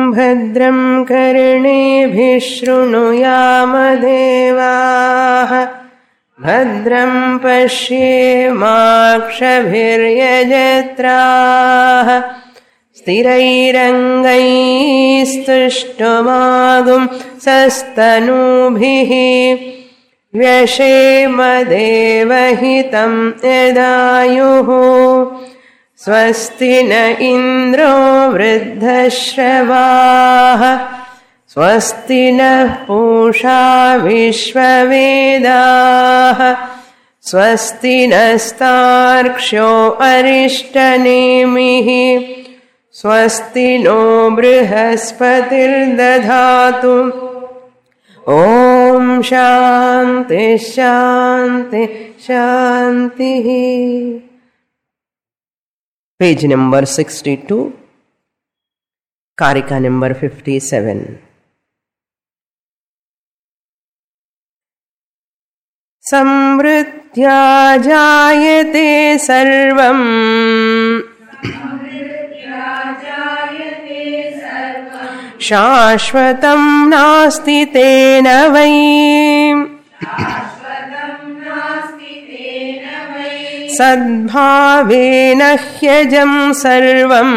भद्रं कर्णेभिः शृणुयामदेवाः भद्रं पश्येमाक्षभिर्यजत्राः स्थिरैरङ्गैस्तुष्टुमागुं सस्तनूभिः व्यशेमदेवहितं यदायुः स्वस्ति न इन्द्रो वृद्धश्रवाः स्वस्ति नः पूषा विश्ववेदाः स्वस्ति नस्तार्क्ष्यो अरिष्टनेमिः स्वस्ति नो बृहस्पतिर्दधातु ॐ शान्ति शान्ति शान्तिः. Page number 62, Karika number 57. Samvrittya jayate sarvam Shashvatam nasti tena vai Sadbhavena hyajam sarvam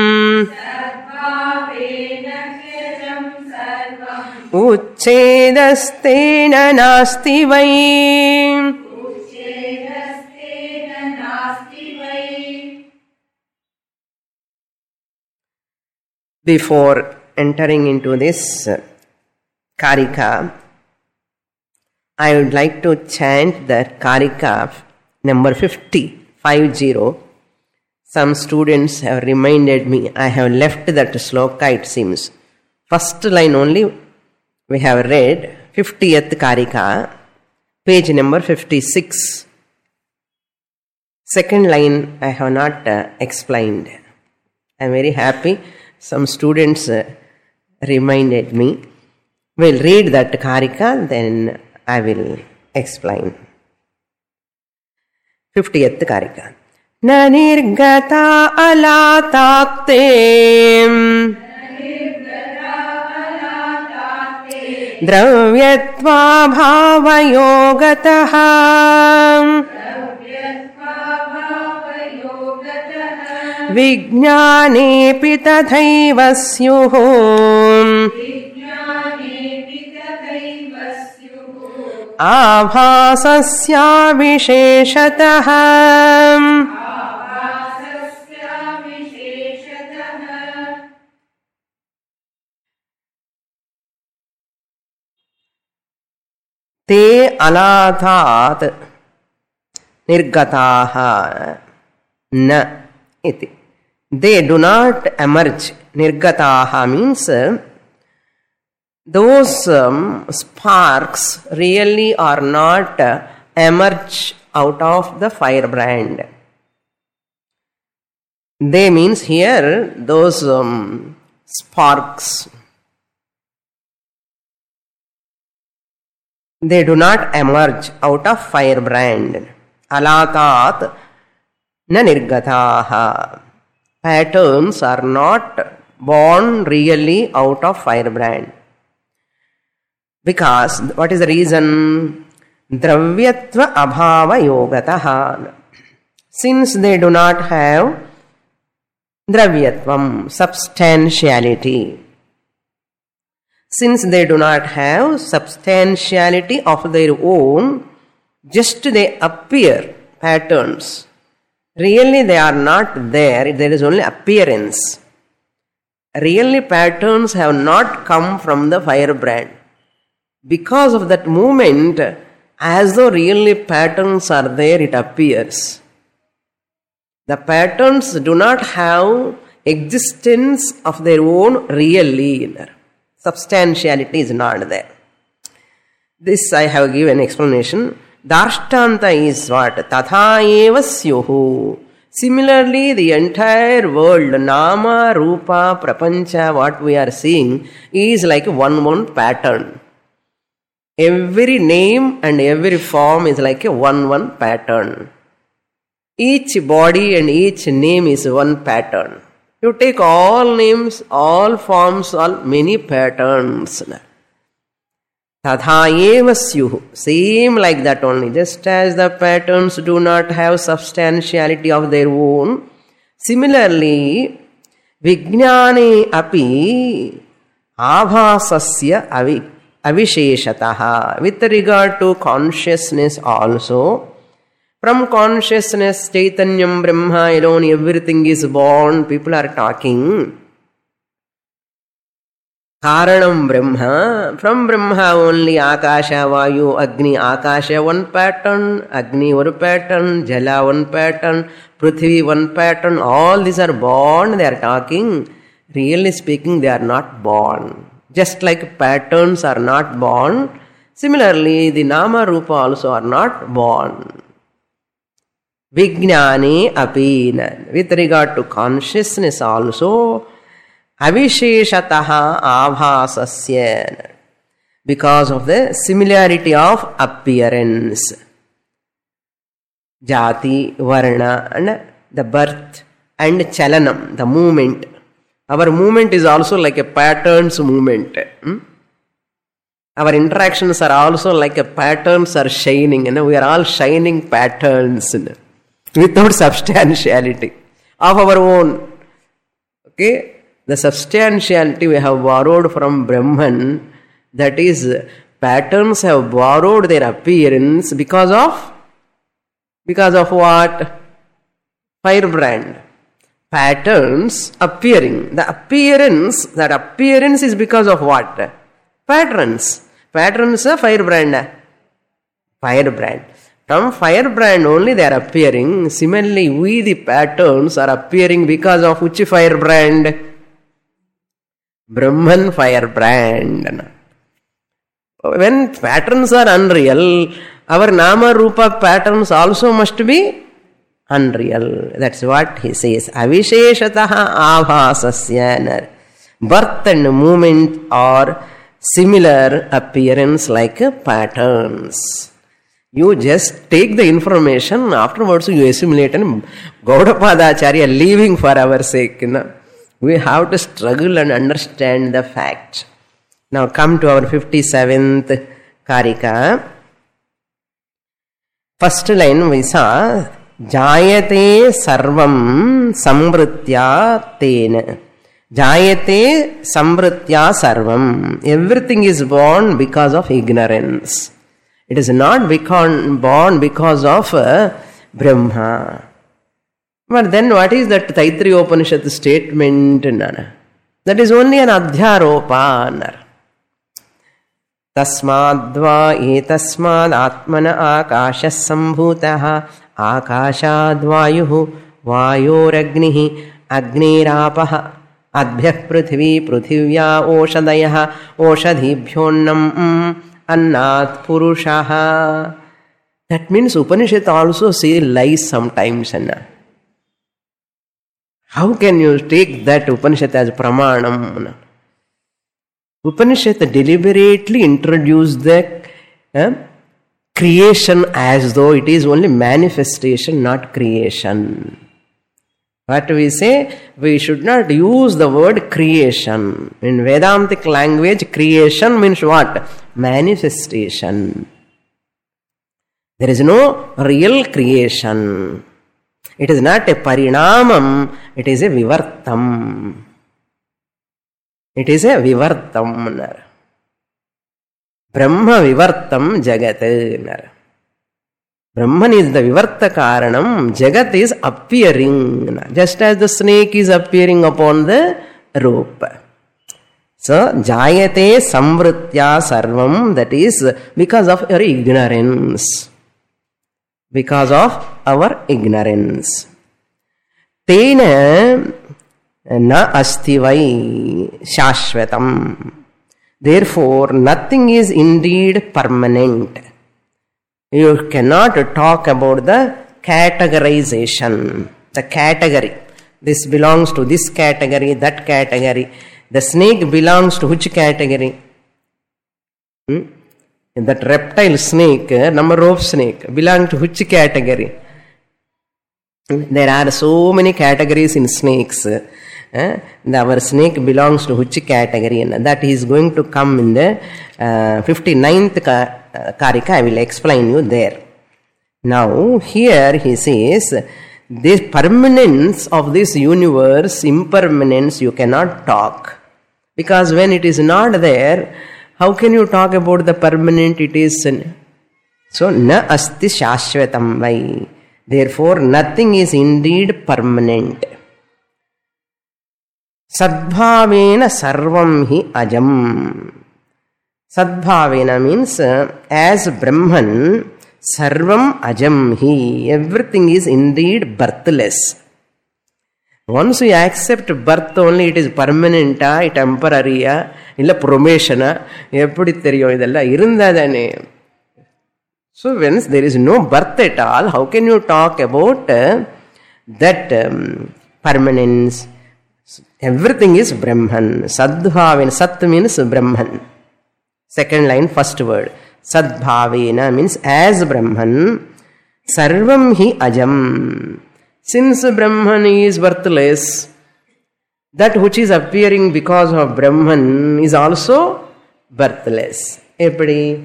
Uchchedastena nasti vai. Before entering into this Karika, I would like to chant the Karika number 50. Some students have reminded me, I have left that sloka, it seems. First line only we have read, 50th Karika, page number 56. Second line I have not explained. I am very happy. Some students reminded me. We'll read that Karika, then I will explain. 50th Karika. Na nirgata alatakte dravyatva bhavayogatah Vijñānepi tathaiva syuh Ābhāsasya visheshatah Te alathat nirgataha na iti. They do not emerge. Nirgataha means those sparks really are not emerge out of the firebrand. They means here those sparks. They do not emerge out of firebrand. Alatat na nirgataha. Patterns are not born really out of firebrand. Because, what is the reason? Dravyatva abhava yogataha. Since they do not have dravyatvam, substantiality. Since they do not have substantiality of their own, just they appear patterns. Really they are not there, there is only appearance. Really patterns have not come from the firebrand. Because of that movement, as though really patterns are there, it appears. The patterns do not have existence of their own really. Substantiality is not there. This I have given explanation. Darshtanta is what? Tatha eva syuhu. Similarly, the entire world, Nama, Rupa, Prapancha, what we are seeing, is like one pattern. Every name and every form is like a one pattern. Each body and each name is one pattern. You take all names, all forms, all many patterns. Tadha eva syuhu. Same like that only. Just as the patterns do not have substantiality of their own, similarly, Vijnane api abhasasya avisheshataha. With regard to consciousness also, from consciousness, Chaitanyam, Brahma alone, everything is born. People are talking. Karanam Brahma. From Brahma only Akasha, Vayu, Agni. Akasha one pattern, Agni one pattern, Jala one pattern, Prithvi one pattern. All these are born. They are talking. Really speaking, they are not born. Just like patterns are not born, similarly, the Nama Rupa also are not born. Vijnane apina. With regard to consciousness also, avisheshataha abhasasya. Because of the similarity of appearance. Jati, Varna, and the birth and Chalanam, the movement. Our movement is also like a pattern's movement. Our interactions are also like a patterns are shining. We are all shining patterns without substantiality of our own. Okay? The substantiality we have borrowed from Brahman, that is, patterns have borrowed their appearance because of what? Firebrand. Patterns appearing. That appearance is because of what? Patterns. Patterns are firebrand. Firebrand. From firebrand only they are appearing. Similarly, we the patterns are appearing because of which firebrand? Brahman firebrand. When patterns are unreal, our Nama Rupa patterns also must be unreal. That's what he says. Avisheshataha abhasasya. Birth and movement are similar appearance like patterns. You just take the information, afterwards you assimilate, and Gaudapadacharya leaving for our sake. We have to struggle and understand the fact. Now come to our 57th Karika. First line we saw, Jayate sarvam samvritya tena. Jayate samvritya sarvam. Everything is born because of ignorance. It is not born because of Brahma. But then what is that Taittiriya Upanishad statement? That is only an adhyaropa. Tasmadva etasmad atmana akasha sambhutaha akashad vayuhu vayoragnihi agnirapaha adbhyah prithvi prithivya oshadayaha oshadhibhyonnam annat purushaha. That means Upanishad also say lies sometimes. How can you take that Upanishad as pramanam? Upanishad deliberately introduced the creation as though it is only manifestation, not creation. What we say? We should not use the word creation. In Vedantic language, creation means what? Manifestation. There is no real creation. It is not a parinamam, it is a vivartam. It is a vivartam. Brahma vivartam jagat. Brahman is the vivarta karanam, jagat is appearing. Just as the snake is appearing upon the rope. So, jayate samvritya sarvam, that is because of your ignorance. Because of our ignorance. Tena na asti vai shashvatam. Therefore, nothing is indeed permanent. You cannot talk about the categorization. The category. This belongs to this category, that category. The snake belongs to which category? That reptile snake, number rope snake, belong to which category? There are so many categories in snakes. Our snake belongs to which category? And that is going to come in the 59th Karika. I will explain you there. Now, here he says, the permanence of this universe, impermanence, you cannot talk. Because when it is not there, how can you talk about the permanent? It is. So, na asti shashvatam vai. Therefore, nothing is indeed permanent. Sadbhavena sarvam hi ajam. Sadbhavena means as Brahman, sarvam ajam hi. Everything is indeed birthless. Once you accept birth only, it is permanent, temporary, illa promotion, eppadi theriyum idella irundadane. So when there is no birth at all, how can you talk about that permanence? Everything is Brahman. Sadbhavena, Sat means Brahman. Second line, first word. Sadbhavena means as Brahman. Sarvam hi ajam. Since Brahman is birthless, that which is appearing because of Brahman is also birthless. Eppadi?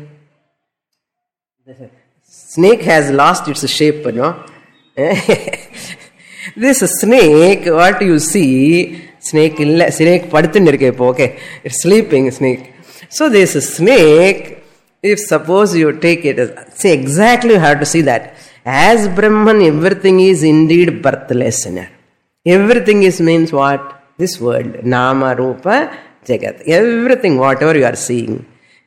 Snake has lost its shape, no? This snake, what you see, snake paduthu irukku, okay, it's sleeping snake. So this snake, if suppose you take it, see exactly you have to see that. As Brahman, everything is indeed birthless. Everything is means what? This world, Nama, Rupa, Jagat. Everything, whatever you are seeing.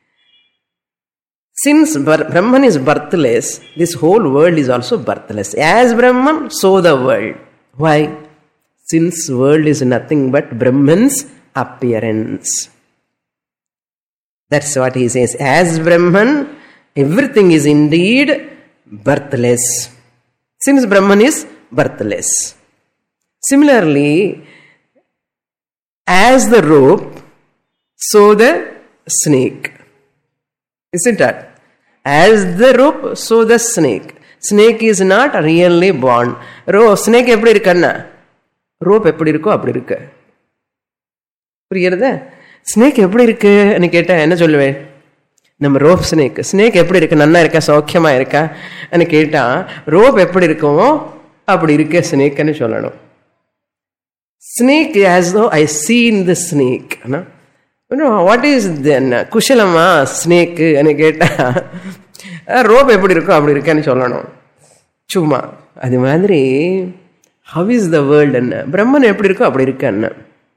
Since Brahman is birthless, this whole world is also birthless. As Brahman, so the world. Why? Since world is nothing but Brahman's appearance. That's what he says. As Brahman, everything is indeed birthless. Since Brahman is birthless. Similarly, as the rope, so the snake. Isn't it? As the rope, so the snake. Snake is not really born. Snake eppadi irukkanna? Rope eppadi irukko appadi irukku. புரியுறதா? Snake எப்படி இருக்கு ன்னு கேட்டா என்ன சொல்லுவேன்? நம்ம rope snake எப்படி இருக்கு? நன்னா இருக்கா? சௌக்கியமா இருக்கா ன்னு கேட்டா ரோப் எப்படி இருக்குமோ அப்படி இருக்கு ஸ்னேக்னு சொல்லணும். Snake as though I seen the snake. What is then? குஷலமா ஸ்னேக் ன்னு கேட்டா ரோப் எப்படி இருக்கோ அப்படி இருக்கேன்னு சொல்லணும். சும்மா அது மாதிரி how is the world? பிரம்மன் எப்படி இருக்கோ அப்படி இருக்கேன்னு.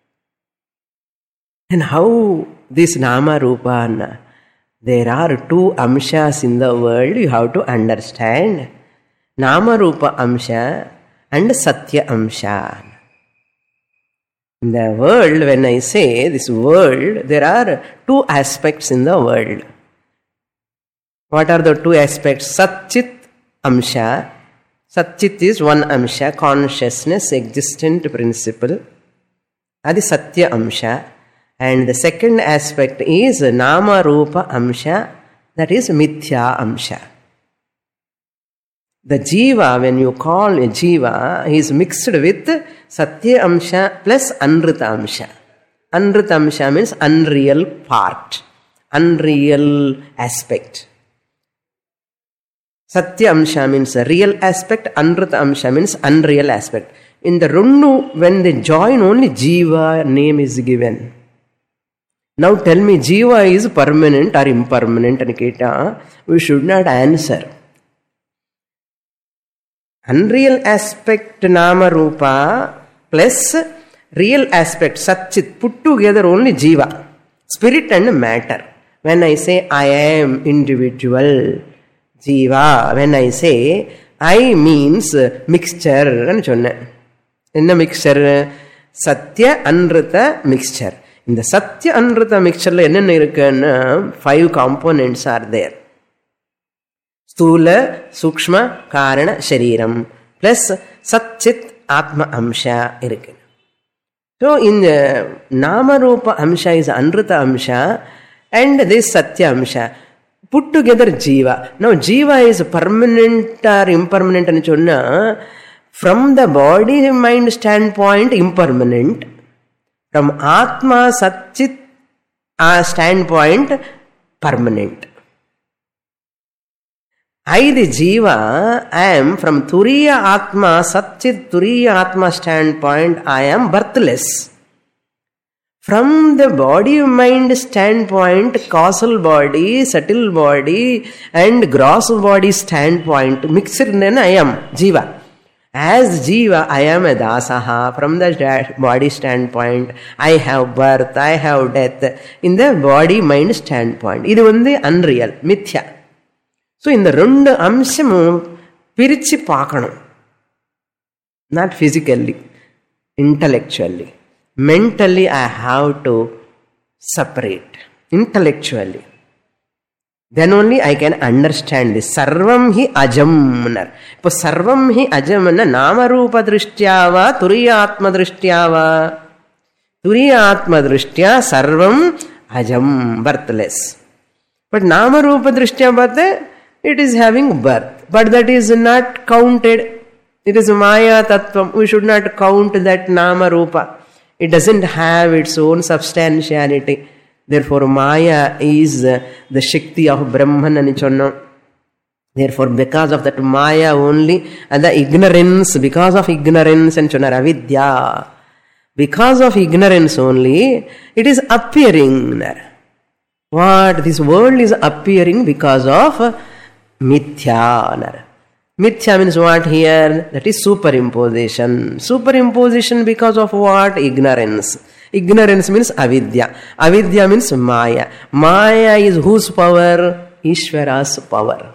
And how this Nama Rupa, there are two amshas in the world you have to understand. Nama Rupa amsha and Satya amsha. In the world, when I say this world, there are two aspects in the world. What are the two aspects? Satchit amsha. Satchit is one amsha, consciousness, existent principle. That is Satya amsha. And the second aspect is Nama Rupa amsha, that is Mithya amsha. The Jiva, when you call a Jiva, he is mixed with Satya amsha plus Anrita amsha. Anrita amsha means unreal part, unreal aspect. Satya amsha means a real aspect, Anrita amsha means unreal aspect. In the Runnu, when they join, only Jiva name is given. Now tell me, Jiva is permanent or impermanent? We should not answer. Unreal aspect Nama Rupa plus real aspect Satchit, put together only Jiva, spirit and matter. When I say I am individual, Jiva, when I say I means mixture. In the mixture, Satya Anrita mixture. In the Satya Anrita mixture, 5 components are there. Stula, Sukshma, Karana, Shariram. Plus Satchit Atma Amsha irukku. So in the Nama Rupa Amsha is Anrita Amsha and this Satya Amsha. Put together Jiva. Now Jiva is permanent or impermanent. From the body mind standpoint, impermanent. From Atma Satchit standpoint, permanent. I, the Jiva, am from Turiya Atma, Satchit Turiya Atma standpoint, I am birthless. From the body-mind standpoint, causal body, subtle body and gross body standpoint, mixed then I am Jiva. As Jiva, I am a dasaha. From the body standpoint, I have birth, I have death. In the body-mind standpoint, this is unreal, mithya. So, in the rendu amshamu pirichi paakanu. Not physically, intellectually. Mentally, I have to separate. Intellectually. Then only I can understand this. Sarvam hi ajam. இப்போ sarvam hi ajam nama rupa drishtya va turiyatma drishtya va. Turiyatma drishtya sarvam ajam, birthless. But nama rupa drishtya bhate, it is having birth. But that is not counted. It is maya tattvam. We should not count that nama rupa. It doesn't have its own substantiality. Therefore, Maya is the Shakti of Brahman and Chonna. Therefore, because of that Maya only, and the ignorance, because of ignorance and Chonna, avidya, because of ignorance only, it is appearing. What? This world is appearing because of mithya. Mithya means what here? That is superimposition. Superimposition because of what? Ignorance. Ignorance means avidya. Avidya means maya. Maya is whose power? Ishvara's power.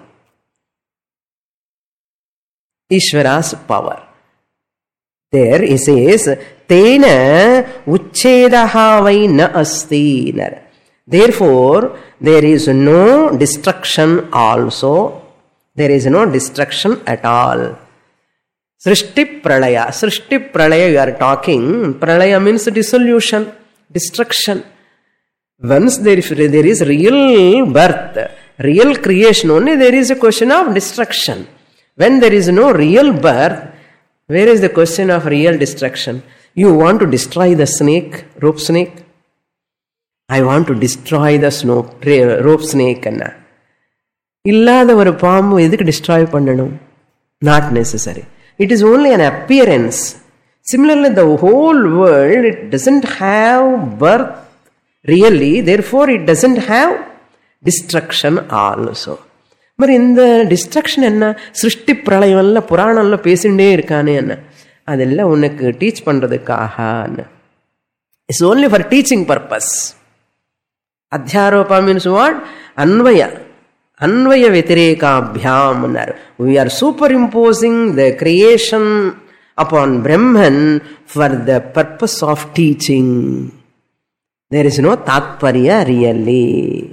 Ishvara's power. There he says, Tena uchchedaha vai na asti. Therefore, there is no destruction also. There is no destruction at all. Srishti pralaya. Srishti pralaya you are talking. Pralaya means dissolution, destruction. Once there is real birth, real creation, only there is a question of destruction. When there is no real birth, where is the question of real destruction? You want to destroy the snake, rope snake? I want to destroy the rope snake. இல்லாத ஒரு பாம்பு எதுக்கு destroy பண்ணணும்? Not necessary. It is only an appearance. Similarly, the whole world, it doesn't have birth really, therefore it doesn't have destruction also. మరి இந்த destruction என்ன? சிருஷ்டி பிரளயம்ல புராணம்ல பேசிண்டே இருக்கானே என்ன? அதெல்லாம் உனக்கு டீச் பண்றதுக்காக. It's only for teaching purpose. Adhyaropa means what? Anvaya. Anvaya Vyatireka-bhyam. We are superimposing the creation upon Brahman for the purpose of teaching. There is no tatparya really.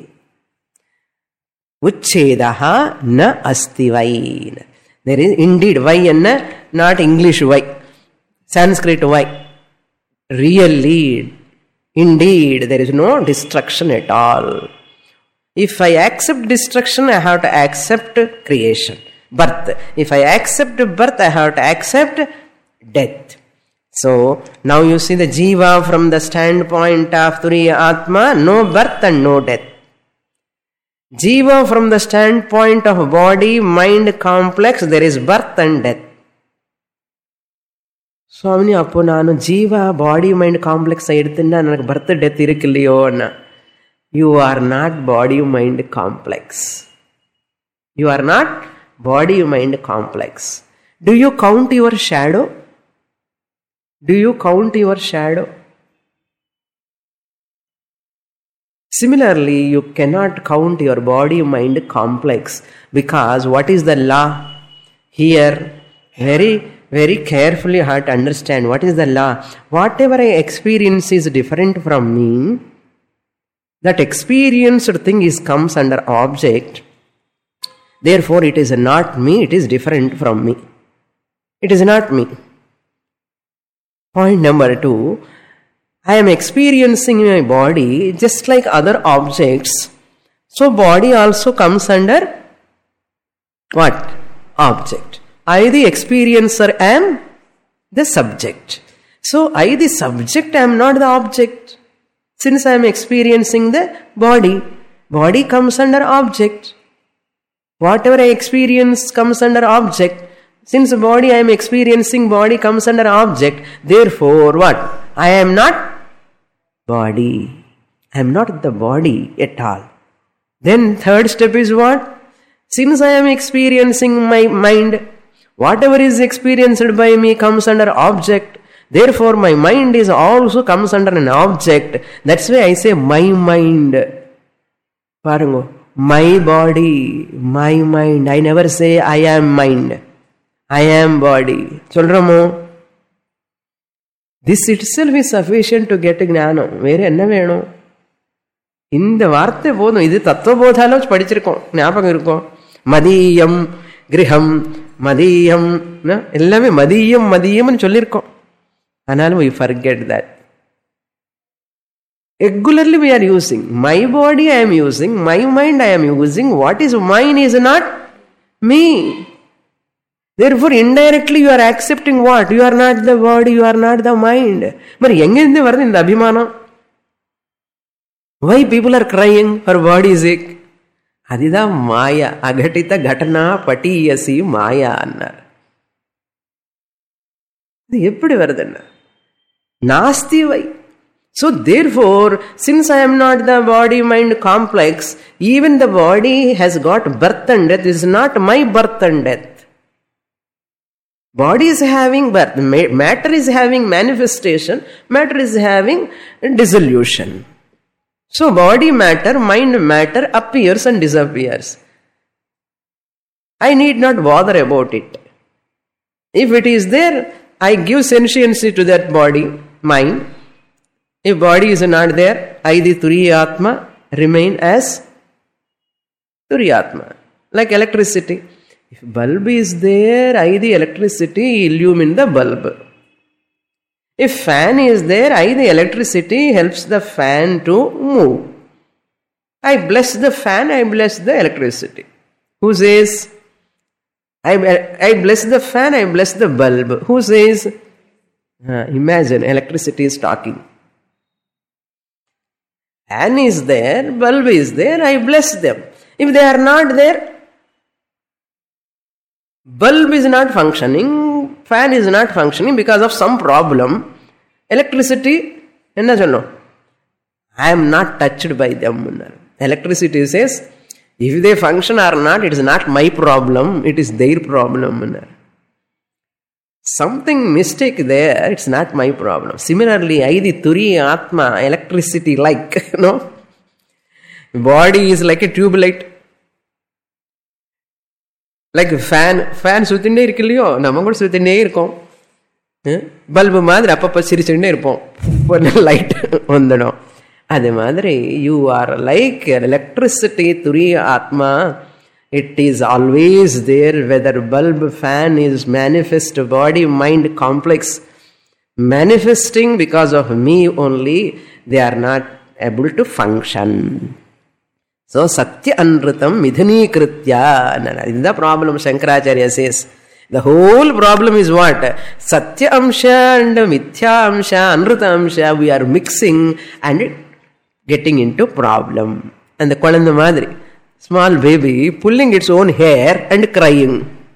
Uchchedaha na asti vai. There is indeed vai and not English vai. Sanskrit vai. Really, indeed, there is no destruction at all. If I accept destruction, I have to accept creation, birth. If I accept birth, I have to accept death. So, now you see the Jiva from the standpoint of Turiya Atma, no birth and no death. Jiva from the standpoint of body, mind complex, there is birth and death. Swamini, appo nanu Jiva, body, mind complex eduthinna nanakku birth, death irukilliyo anna. You are not body-mind complex. You are not body-mind complex. Do you count your shadow? Do you count your shadow? Similarly, you cannot count your body-mind complex because what is the law? Here, very, very carefully you have to understand what is the law. Whatever I experience is different from me. That experienced thing comes under object. Therefore, it is not me, it is different from me. It is not me. Point number 2. I am experiencing my body just like other objects. So, body also comes under what? Object. I, the experiencer, am the subject. So, I the subject, I am not the object. Since I am experiencing the body, body comes under object. Whatever I experience comes under object. Since body I am experiencing, body comes under object. Therefore, what? I am not body. I am not the body at all. Then third step is what? Since I am experiencing my mind, whatever is experienced by me comes under object. Therefore, my mind is also comes under an object. That's why I say my mind. Parango. My body, my mind. I never say I am mind. I am body. Solramo. This itself is sufficient to get gnanam. Vere enna venum? இந்த வார்த்தை போதும். இது தத்துவபோதால படிச்சிருக்கோம், ஞாபகம் இருக்கும். மதியம் கிரகம் மதியம் எல்லாமே மதியம் மதியம்னு சொல்லியிருக்கோம். ஆனாலும் we forget that. Regularly we are using. My body I am using. My mind I am using. What is mine is not me. Therefore indirectly you are accepting what? You are not the body, you are not the mind. But எங்கிருந்து வருது இந்த அபிமானம்? Why people are crying for body sick? அதுதான் மாயா. அகட்டித கடனா பட்டியசி மாயா அன்னார். இது எப்படி வருதுன்னா நாஸ்தி வை. So therefore, since I am not the body-mind complex, even the body has got birth and death. It is not my birth and death. Body is having birth. Matter is having manifestation. Matter is having dissolution. So body matter, mind matter appears and disappears. I need not bother about it. If it is there, I give sentiency to that body, mind. If body is not there, I the Turiyatma remain as Turiyatma. Like electricity. If bulb is there, I the electricity illumine the bulb. If fan is there, I the electricity helps the fan to move. I bless the fan, I bless the electricity. Who says? I bless the fan, I bless the bulb. Who says? Imagine, electricity is talking. Fan is there, bulb is there, I bless them. If they are not there, bulb is not functioning, fan is not functioning because of some problem. Electricity, I am not touched by them. Electricity says, if they function or not, it is not my problem, it is their problem. Something mistake there, it's not my problem. Similarly, I the Turi Atma, electricity like, no? Body is like a tube light. Like fan சுத்திண்டே இருக்கு இல்லையோ, நம்ம கூட சுத்திண்டே இருக்கோம். Bulb மாதிரி அப்பப்போ சிரிச்சுட்டே இருப்போம், light வந்துடும். அது மாதிரி யூ ஆர் லைக் எலக்ட்ரிசிட்டி துரிய ஆத்மா. It is always there, whether bulb, fan is manifest, body, mind, complex, manifesting because of me only, they are not able to function. So, Satya Anrutam Midhani Kritya. This is the problem, Shankaracharya says. The whole problem is what? Satya Amsha and Mithya Amsha, Anruta Amsha, we are mixing and getting into problem. And the Kolanda Madri. Small baby pulling its own hair and crying.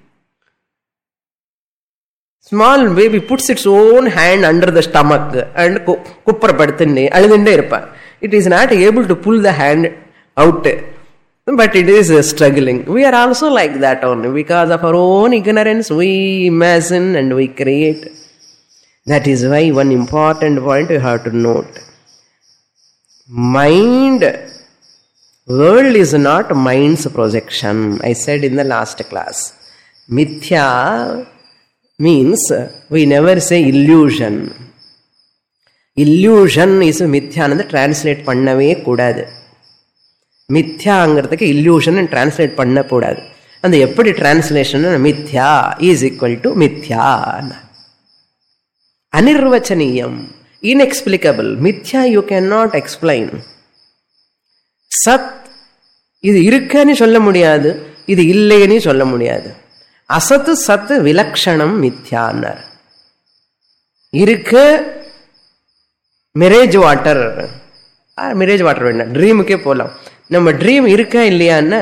Small baby puts its own hand under the stomach and kupparpadthunne aludinde irpa. It is not able to pull the hand out, but it is struggling. We are also like that only. Because of our own ignorance, we imagine and we create. That is why one important point you have to note. Mind, world is not mind's projection. I said in the last class. Mithya means we never say illusion. Illusion is mithya and translate pannave kudadu. மித்யாங்கிறதுக்கு illusion translate பண்ணக்கூடாது. அந்த எப்படி translation? மித்யா is equal to மித்யா. அனிர்வச்சனீயம், inexplicable. மித்யா you cannot explain. சத் இது இருக்குன்னு சொல்ல முடியாது, இது இல்லைன்னு சொல்ல முடியாது. அசத்து சத்து விலக்ஷணம் மித்யான்னார். இருக்கு மிரேஜ் வாட்டர் வேண்டாம், ட்ரீமுக்கே போகலாம். நம்ம ட்ரீம் இருக்கா இல்லையான்னா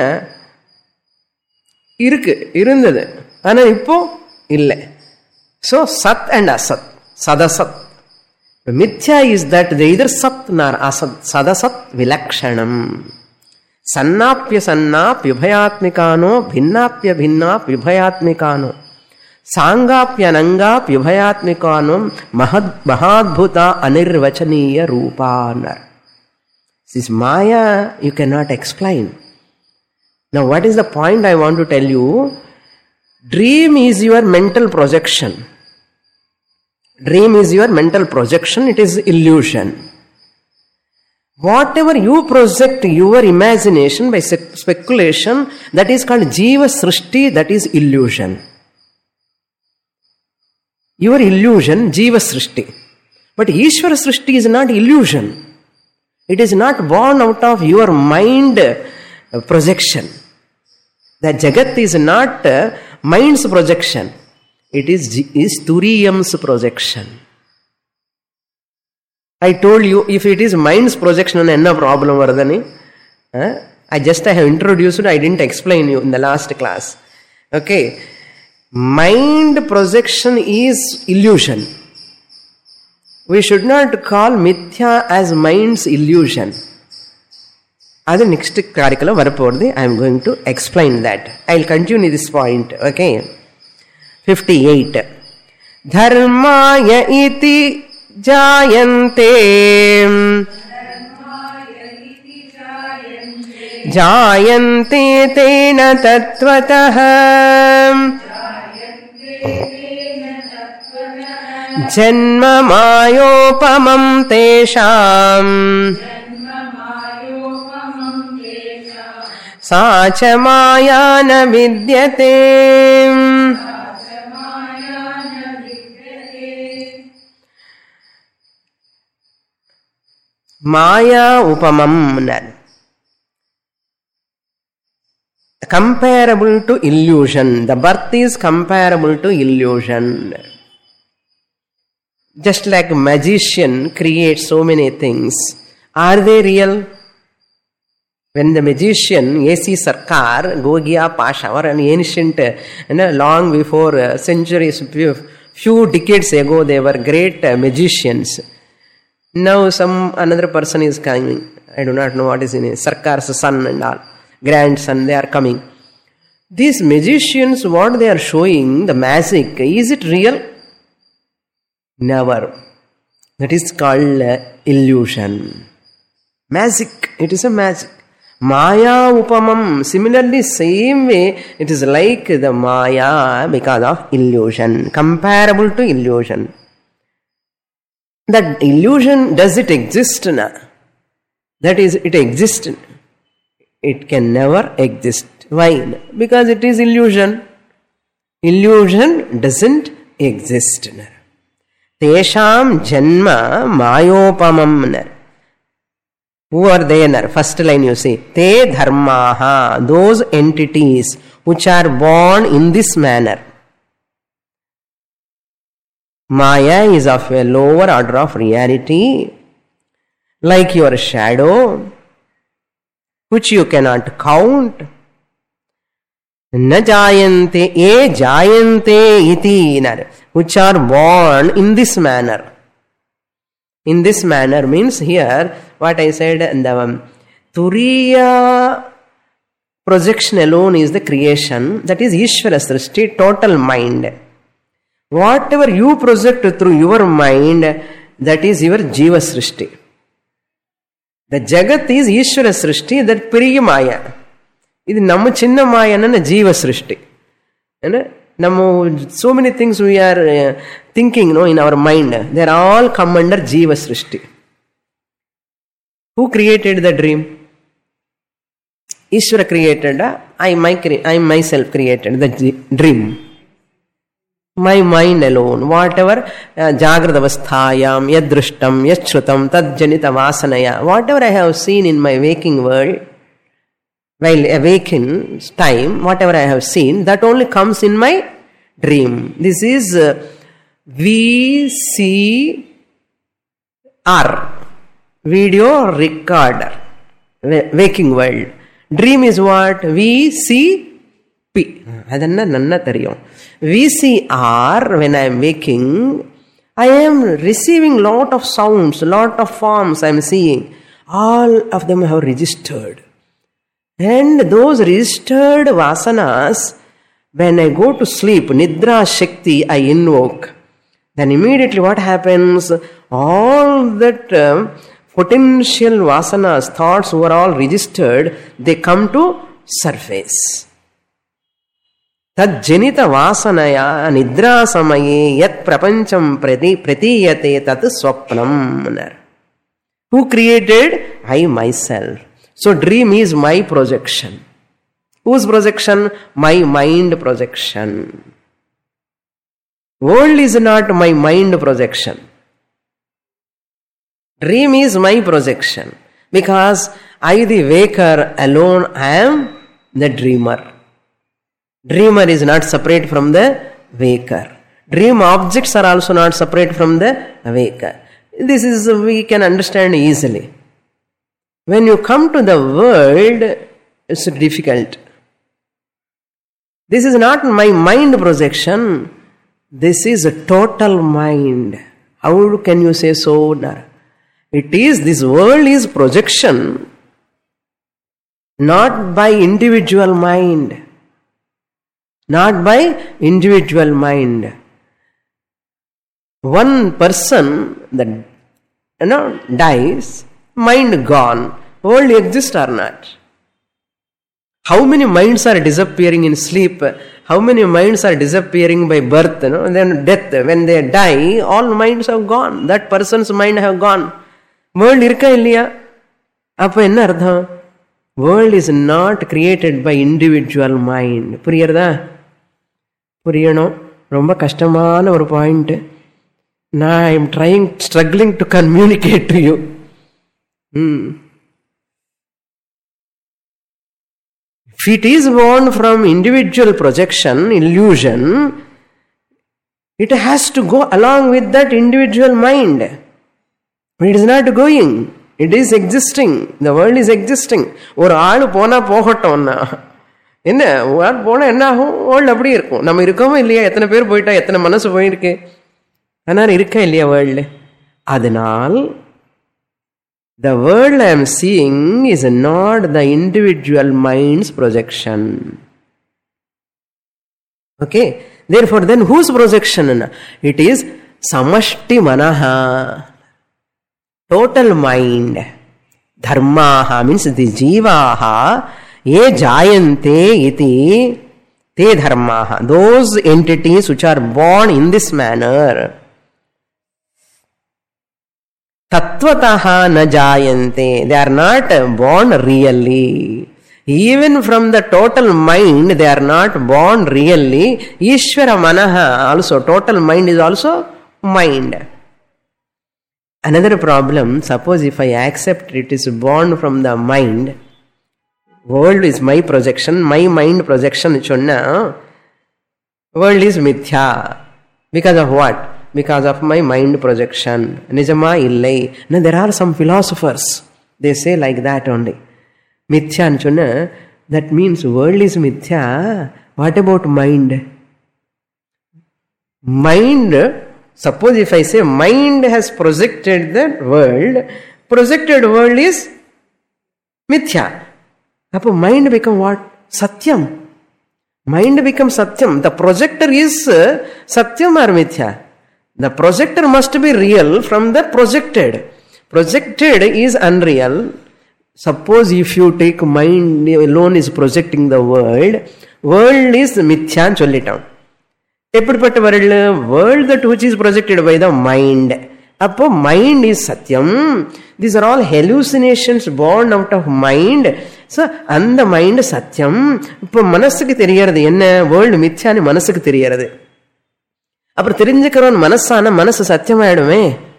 இருந்தது, ஆனா இப்போ இல்லை. ஸோ சத் அண்ட் அசத், சதசத். மித்யா இஸ் தட் எய்தர் சத் நார் அசத், சதசத் விலக்ஷணம். சன்னாப்பிய சன்னாப்யுபயாத்மிகானோ பின்னாப்பிய பின்னாப்யுபயாத்மிகானோ சாங்காப்யனங்காப்யுபயாத்மிகானோ மகாத்புதா அனிர்வச்சனீய ரூபானர். This Maya you cannot explain. Now what is the point I want to tell you? Dream is your mental projection. Dream is your mental projection, it is illusion. Whatever you project your imagination by speculation, that is called Jiva Srishti, that is illusion. Your illusion, Jiva Srishti. But Ishvara Srishti is not illusion. It is not born out of your mind projection. That Jagat is not mind's projection. It is Turiyam's projection. I told you, if it is mind's projection, enna problem varudani? I have introduced it, I didn't explain you in the last class. Okay. Mind projection is illusion. We should not call mithya as mind's illusion. That's the next curriculum. I am going to explain that. I will continue this point. Okay. 58. Dharmaya iti jayante jayante tena tattvataha जन्म मायोपमं तेषाम् सा च माया न विद्यते. माया उपमं, comparable to illusion. The birth is comparable to illusion. Just like a magician creates so many things, are they real? When the magician A.C. Sarkar, Gogia Pasha, or an ancient, long before centuries, few decades ago, they were great magicians. Now another person is coming. I do not know what is in it. Sarkar's son and all, grandson, they are coming. These magicians, what they are showing, the magic, is it real? Never. That is called illusion. Magic. It is a magic. Maya upamam. Similarly, same way, it is like the Maya because of illusion. Comparable to illusion. That illusion, does it exist? That is, it exists. It can never exist. Why? Because it is illusion. Illusion doesn't exist. Tesham janma mayopamam. Who are they? First line you see. Te dharmaha. Those entities which are born in this manner. Maya is of a lower order of reality, like your shadow, which you cannot count. Na jayante, e jayante iti, which are born in this manner. In this manner means here, what I said, the Turiya projection alone is the creation. That is Ishvara Srishti, total mind. Whatever you project through your mind, that is your Jiva Srishti. The Jagat is Ishvara Srishti, that Priya Maya. This is our chinna Maya, Jiva Srishti. So many things we are thinking in our mind, they are all come under Jiva Srishti. Who created the dream? Ishvara created. I myself created the dream. My mind alone. Whatever Jagradavasthayam, Yadrishtam, Yachrutam, Tadjanita Vasanaya, whatever I have seen in my waking world, while awaken time, whatever I have seen, that only comes in my dream. This is VCR, video recorder, waking world. Dream is what? VCP. Adanna nanna theriyum. VCR, when I am waking, I am receiving lot of sounds, lot of forms I am seeing. All of them have registered. And those registered vasanas, when I go to sleep, Nidra Shakti, I invoke. Then immediately what happens? All that potential vasanas, thoughts were all registered, they come to surface. Tad janita vasanaya nidra samaye yat prapancham pratiyate tat swapnam. Who created? I myself. So dream is my projection. Whose projection? My mind projection. World is not my mind projection. Dream is my projection. Because I, the waker, alone am the dreamer. Dreamer is not separate from the waker. Dream objects are also not separate from the waker. This is, we can understand easily. When you come to the world, it's difficult. This is not my mind projection. This is a total mind. How can you say so? It is, this world is projection, not by individual mind. Not by individual mind. One person that dies, mind gone. World exists or not? How many minds are disappearing in sleep? How many minds are disappearing by birth? And then death. When they die, all minds have gone. That person's mind have gone. World irka illaya? Appa enna ardham? World is not created by individual mind. Puriyarda? Puriyano? Romba kashtamana oru point. Now I am struggling to communicate to you. If it is born from individual projection, illusion, it has to go along with that individual mind. It is not going. It is existing. The world is existing. ஒரு ஆள் போனா போகட்டோம்னா என்ன போனா என்ன ஆகும்? World அப்படி இருக்கும். நம்ம இருக்கோமோ இல்லையா? எத்தனை பேர் போயிட்டா, எத்தனை மனசு போயிருக்கு, ஆனால் இருக்கா இல்லையா வேர்ல்டு? அதனால் the world I am seeing is not the individual mind's projection. Okay? Therefore, then whose projection? It is samashti manaha. Total mind. Dharmaha means the jivaha. Ye jayante iti te dharmaha. Those entities which are born in this manner. Tattvataha na jayante. They are not born really. Even from the total mind, they are not born really. Ishvara manaha also. Total mind is also mind. Another problem, suppose if I accept it is born from the mind, world is my projection, my mind projection, world is mithya. Because of what? Because of my mind projection. Nijama illai. Now there are some philosophers, they say like that only. Mithya anchuna, that means world is mithya. What about mind? Mind, suppose if I say mind has projected the world, projected world is mithya. Appo mind become what? Satyam. Mind becomes satyam. The projector is satyam or mithya? The projector must be real from the projected. Projected is unreal. Suppose if you take mind alone is projecting the world, world is mithya and sollitam. Eppudu world that which is projected by the mind. Appo mind is satyam. These are all hallucinations born out of mind. So, and the mind satyam. Appo manasukku theriyaradu enna? World mithya nu manasukku theriyaradu. அப்புறம் தெரிஞ்சுக்கிறோம் மனசான மனசு சத்தியமாயிடுமே.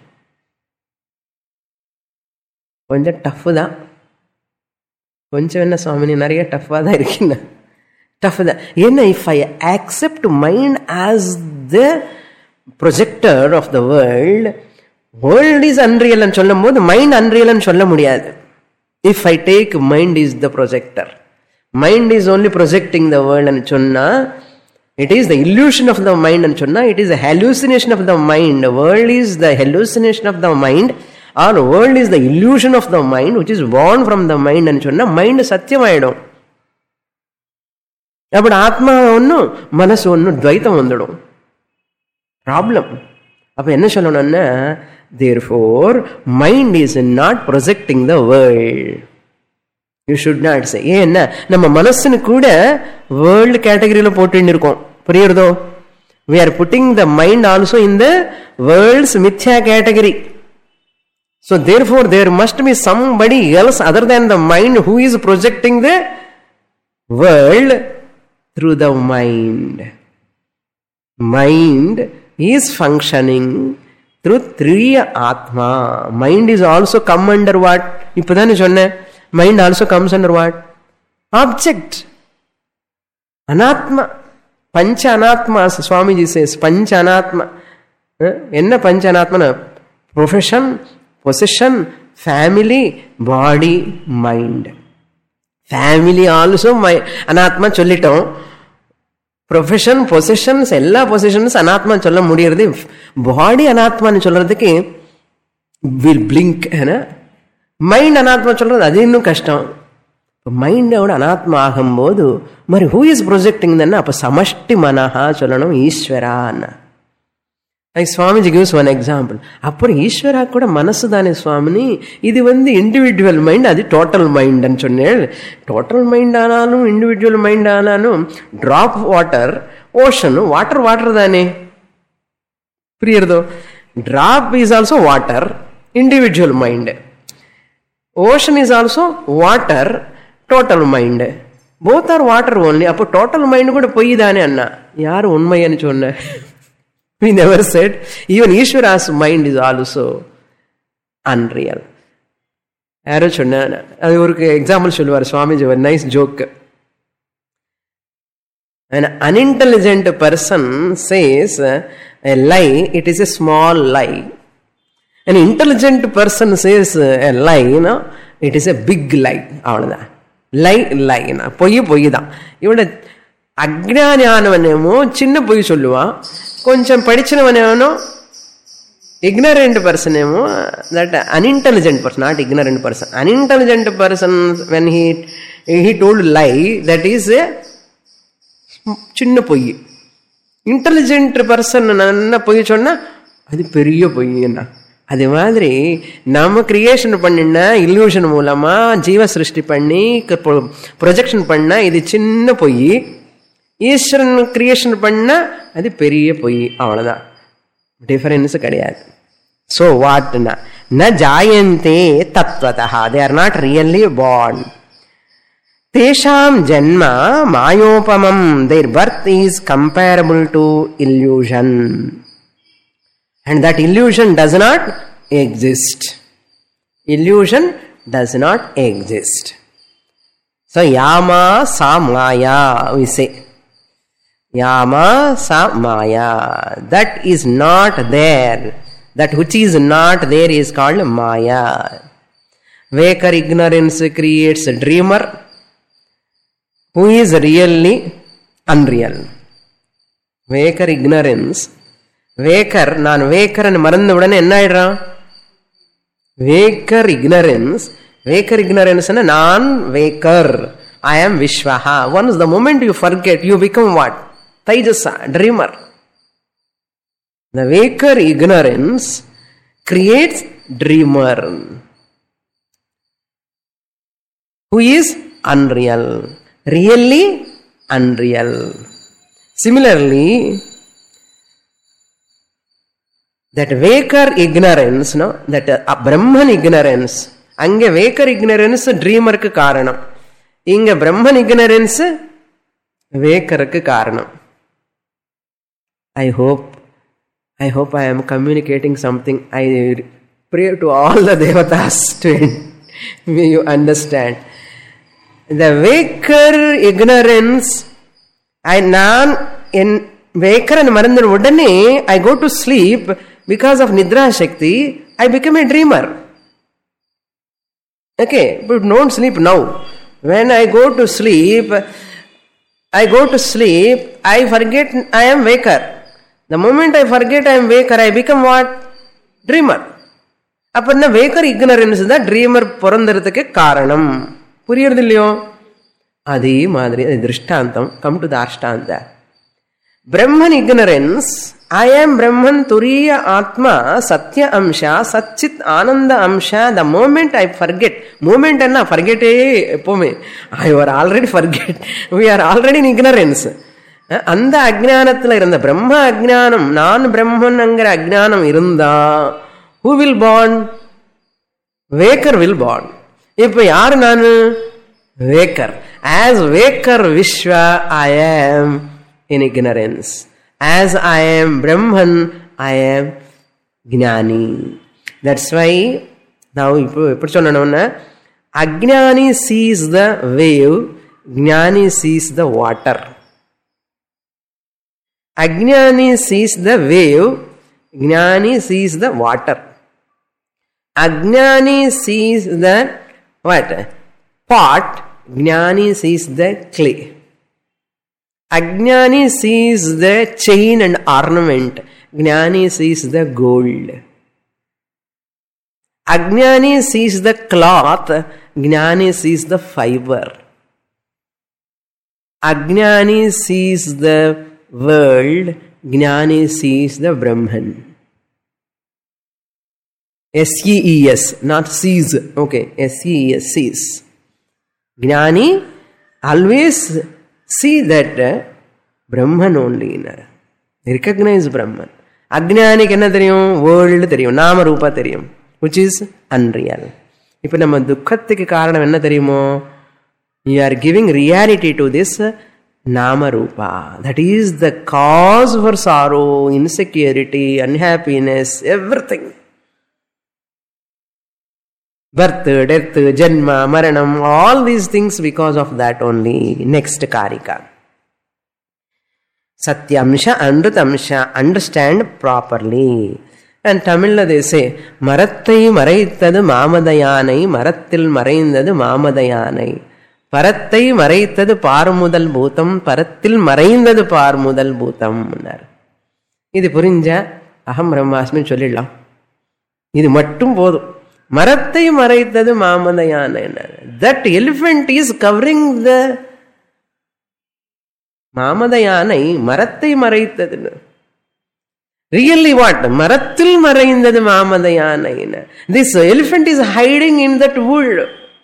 கொஞ்சம் tough தான். கொஞ்சம் என்ன சுவாமி, நிறைய டஃப்பாக தான் இருக்கீங்க. டஃப் தான். ஏன்னா if I accept mind as the projector of the world is unreal and சொல்லும் போது mind unreal and சொல்ல முடியாது. If I take mind is the projector, mind is only projecting the world and சொன்னா, it is the illusion of the mind and சொன்னா, it is a hallucination of the mind. World is the hallucination of the mind, or world is the illusion of the mind which is born from the mind and சொன்னா mind சத்தியமாயிடும். அப்படி ஆத்மா ஒன்றும் மனசு ஒன்றும் துவைத்தம் வந்துடும். Problem. அப்போ என்ன சொல்லணும்னா, therefore mind is not projecting the world. You should not say. ஏன்னா நம்ம மனசுன்னு கூட வேர்ல்டு கேட்டகரியில் போட்டு இருக்கோம். புரியுறதோ? We are putting the mind also in the world's mithya category. So therefore there must be somebody else other than the mind who is projecting the world through the mind. Mind is functioning through Triya Atma. Mind is also come under what? இப்பதானே சொன்னேன். Mind also comes under what? Object. Anatma. Pancha Anatma. Swamiji says Pancha Anatma. என்ன பஞ்ச அனாத்மா? Profession, possession, family, body, mind. Family also அனாத்மா சொல்லிட்டோம். Profession, positions, எல்லா positions அனாத்மா சொல்ல முடியறது. பாடி அனாத்மான்னு சொல்றதுக்கு வில் பிளிங்க். மைண்ட் அனாத்மா சொல்றது அது இன்னும் கஷ்டம். மைண்டோட அனாத்மா ஆகும்போது మరి ஹூ இஸ் ப்ரொஜெக்டிங் தானே? அப்போ சமஷ்டி மனஹா சொல்லணும், ஈஸ்வரான்னு. Like Swamiji gives one example. அப்புறம் ஈஸ்வரா கூட மனசு தானே சுவாமினி, இது இண்டிவிஜுவல் மைண்ட், அது டோட்டல் மைண்ட் சொன்னேன். டோட்டல் மைண்ட் ஆனாலும் இண்டிவிஜுவல் மைண்ட் ஆனாலும் டிராப் வாட்டர், ஓஷன், வாட்டர் தானே. புரியுறதோ? Drop is also water, individual mind. Ocean is also water, total mind. Both are water only. அப்போ டோட்டல் மைண்ட் கூட பொய் தானே அண்ணா. யார் உண்மைன்னு சொன்ன? We never said. Even Ishvara's mind is also unreal. யாரோ சொன்ன, அது ஒரு எக்ஸாம்பிள் சொல்லுவார் சுவாமிஜி, ஒரு nice joke. An unintelligent person says a lie, it is a small lie. An intelligent person says a lie, it is a big lie. அவ்வளவுதான். லை பொய் தான். இவட அஜ்ஞானவனேமோ சின்ன பொய் சொல்லுவான், கொஞ்சம் படிச்சவனேனோ ignorant person ஏமோ, that unintelligent person, not ignorant person. Unintelligent person, when he told lie, that is a சின்ன பொய். இன்டெலிஜென்ட் பர்சன் என்ன பொய் சொன்னா அது பெரிய பொய். என்ன அது மாதிரி நம்ம கிரியேஷன் பண்ணின இல்யூஷன் மூலமா ஜீவ சிருஷ்டி பண்ணி ப்ரொஜெக்ஷன் பண்ண இது சின்ன பொய். ஈஸ்வரன் கிரியேஷன் பண்ண அது பெரிய பொய். அவ்வளவுதான், டிஃபரன்ஸ் கிடையாது. ஸோ வாட்னா ந ஜாயந்தே தத்வதா, they are not really born. தேஷாம் ஜன்ம மாயோபமம், their birth is comparable to illusion, and that illusion does not exist. Illusion does not exist. So yama sa maya, we say yama sa maya, that is not there. That which is not there is called maya. Vakar ignorance creates a dreamer who is really unreal. Vakar ignorance, waker, நான் வேக்கர்னு மறந்த உடனே என்ன ஆயிடுறான்? Waker ignorance. Waker ignorance நான் waker, I am விஸ்வஹா. Once the moment you forget, you become what? தைஜஸா, dreamer. The waker ignorance creates dreamer who is unreal, really unreal. Similarly, that Vakar ignorance, no, that Brahman ignorance, அங்கே Vakar ignorance ட்ரீமருக்கு காரணம், இங்க Brahman ignorance வேக்கருக்கு காரணம். I hope I am communicating something. I pray to all the devatas to may you understand. The Vakar ignorance, நான் waker மறந்த உடனே I go to sleep because of Nidra Shakti, I become a dreamer. Okay, but don't sleep now. When I go to sleep, I forget I am waker. The moment I forget I am waker, I become what? Dreamer. அப்ப waker ignorance தான் dreamer பிறந்ததுக்கு காரணம். புரியுறது இல்லையோ? அதே மாதிரி திருஷ்டாந்தம். Come to the அஷ்டாந்த. Brahman ignorance, I am Brahman, Turiya Atma, Satya Amsha, Satchit Ananda Amsha. The moment I forget, moment enna forget எப்போமே, I were already forget. We are already in ignorance. அந்த அஜ்ஞானத்தில் இருந்த பிரம்ம அஜ்ஞானம், நான் பிரம்மன்ங்கிற அஜ்ஞானம் இருந்தா, who will born? Waker will born. இப்ப யார் நான்? Waker. As Waker Vishwa, I am in ignorance. As I am Brahman, I am Jnani. That's why now இப்படி சொன்னோம்னா, Ajnani sees the wave, Jnani sees the water. Ajnani sees the wave, Jnani sees the water. Ajnani sees the what? Pot, Jnani sees the clay. Ajnani sees the chain and ornament, Jnani sees the gold. Ajnani sees the cloth, Jnani sees the fiber. Ajnani sees the world, Jnani sees the Brahman. S-E-E-S, not sees. Okay, S-E-E-S, sees. Jnani always see that Brahman only. Recognize Brahman. Ajnanik enna theriyum? World theriyum, nama roopa theriyum, which is unreal. Ipo nama dukhathukku kaaranam enna theriyumo? You are giving reality to this nama roopa. That is the cause for sorrow, insecurity, unhappiness, everything. Birth, death, janma, maranam, all these things because of that only. Next karika. Satyamsha, Amrutamsha, understand properly. And Tamil they say, Marattai maraithadu mamadayanai, Marattil maraindadu mamadayanai. Parattai maraithadu parmudal bhutam, Parattil maraindadu parmudal bhutam. இது புரிஞ்சா அகம் பிரம்மாஸ்மின்னு சொல்லிடலாம். இது மட்டும் போதும். மரத்தை மறைத்தது மாமதையான. That elephant is covering the மாமதையானை, மரத்தை மறைத்தது. Really what? மரத்தில் மறைந்தது மாமதையானை. This elephant is hiding in that wood.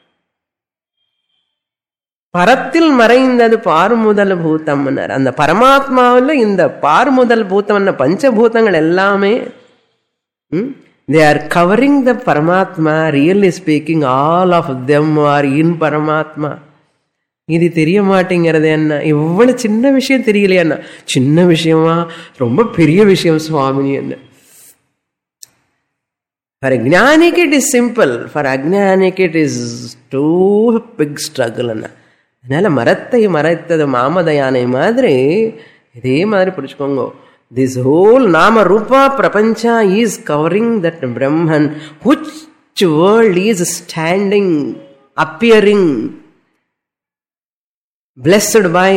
பரத்தில் மறைந்தது பார்முதல் பூதம். அந்த பரமாத்மாவில் இந்த பார்முதல் பூதம், பஞ்சபூதங்கள் எல்லாமே they are covering the Paramatma. Really speaking, all of them are in Paramatma. இது தெரிய மாட்டேங்கிறது என்ன? இவ்வளவு சின்ன விஷயம் தெரியலையா? சின்ன விஷயமா? ரொம்ப பெரிய விஷயம் சுவாமினி என்ன. For Ajnanik it is simple. For Ajnanik it is too big struggle. அதனால மரத்தை மறைத்தது மாமதயானை மாதிரி இதே மாதிரி புரிச்சுக்கோங்க. This whole Nama Rupa Prapancha is covering that Brahman, which world is standing, appearing, blessed by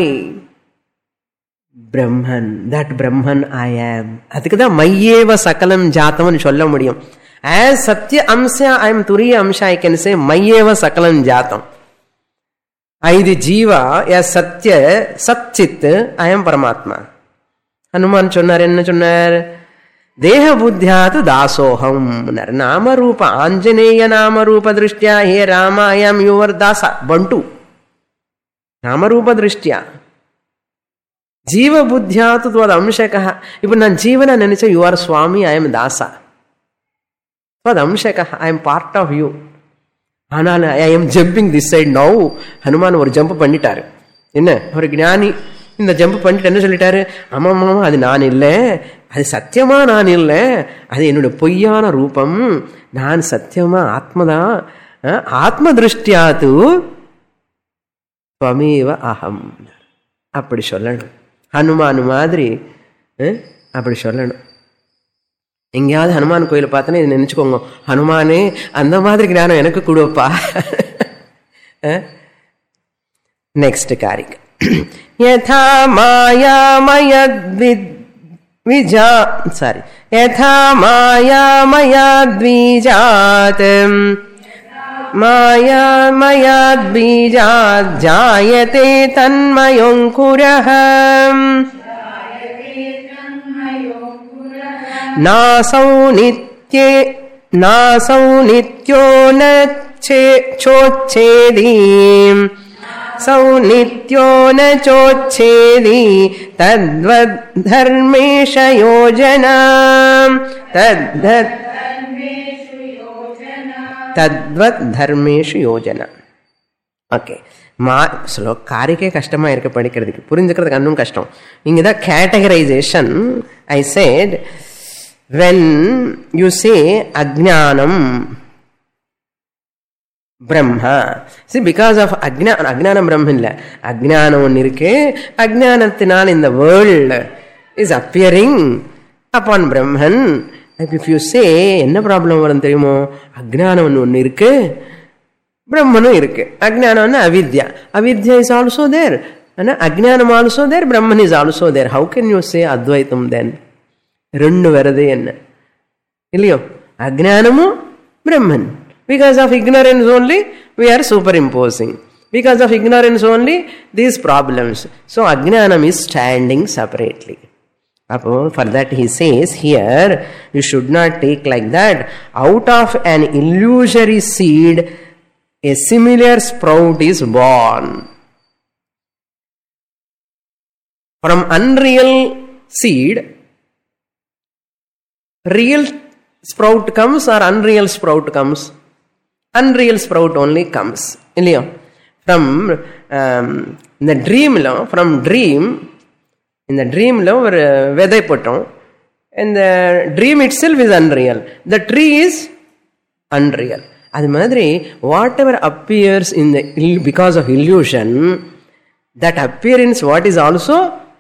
Brahman. That Brahman I am. Adhikada Mayyeva Sakalam Jataman Solla Mudiyum. As Satya Amsha, I am Turiya Amsha, I can say Mayyeva Sakalam Jatam. I the Jiva, as Satya, Satchit, I am Paramatma. Hanuman சொன்னார், என்ன சொன்னார்? தேக புத்தியாது தாசோகம். நாமரூப ஆஞ்சநேய நாமரூப திருஷ்டியா ஹே ராம ஐ am your Tasa பண்டு. நாமரூப திருஷ்டியா ஜீவ புத்தியாது துவத் அம்சக. இப்போ நான் ஜீவனை நினைச்ச you are Swami, I am தாசா. துவத் அம்சக, I am part of you. ஆனால் I am jumping this side now. Hanuman ஒரு ஜம்ப் பண்ணிட்டாரு. என்ன ஒரு ஞானி இந்த ஜம்ப் பண்ணிட்டு என்ன சொல்லிட்டாரு? ஆமாம் அது நான் இல்லை, அது சத்தியமா நான் இல்லை, அது என்னோட பொய்யான ரூபம், நான் சத்தியமா ஆத்மதான். ஆத்ம திருஷ்டியாது துவமேவ அகம். அப்படி சொல்லணும். ஹனுமான் மாதிரி அப்படி சொல்லணும். எங்கேயாவது ஹனுமான் கோயில் பார்த்தோன்னா இது நினச்சிக்கோங்க, ஹனுமானே அந்த மாதிரி ஞானம் எனக்கு கொடுப்பா. நெக்ஸ்ட் காரிக் யதா மாயாமயாத்வீஜாத் மாயாமயாத்பீஜாத் ஜாயதே தன்மயோங்குரஹ நாசௌ நித்யோ ந சோச்சேதி சௌ நித்யோ ந சோச்சேதி தத்வத் தர்மேஷ யோஜனா தத்வத் தர்மேஷு யோஜனா. ஓகே, காரிக்கே கஷ்டமா இருக்க படிக்கிறதுக்கு, புரிஞ்சுக்கிறதுக்கு இன்னும் கஷ்டம். இங்கதான் categorization. I said when you say ajnanam brahma, see because of ajnanam brahma illa ajnanam one irukke, ajnanathinaal in the world is appearing upon brahman. If you say enna problem varum theriyumo, ajnanam one irukke, brahmanum irukke. Ajnanam na avidya, avidya is also there and ajnanam also there, brahman is also there. How can you say advaitam then? ரெண்டு வருது என்ன இல்லையோ? அஜ்ஞானமும் பிரம்மன். Because of ignorance only we are superimposing. Because of ignorance only these problems. So ajnanam is standing separately. For that he says here, you should not take like that. Out of an illusory seed a similar sprout is born. From unreal seed real sprout comes or unreal sprout comes? Unreal sprout only comes. Illaya? From the dream law, from dream, in the dream law, vedai pottom, and the dream itself is unreal. The tree is unreal. Adu madri, whatever appears in the because of illusion, that appearance what is also?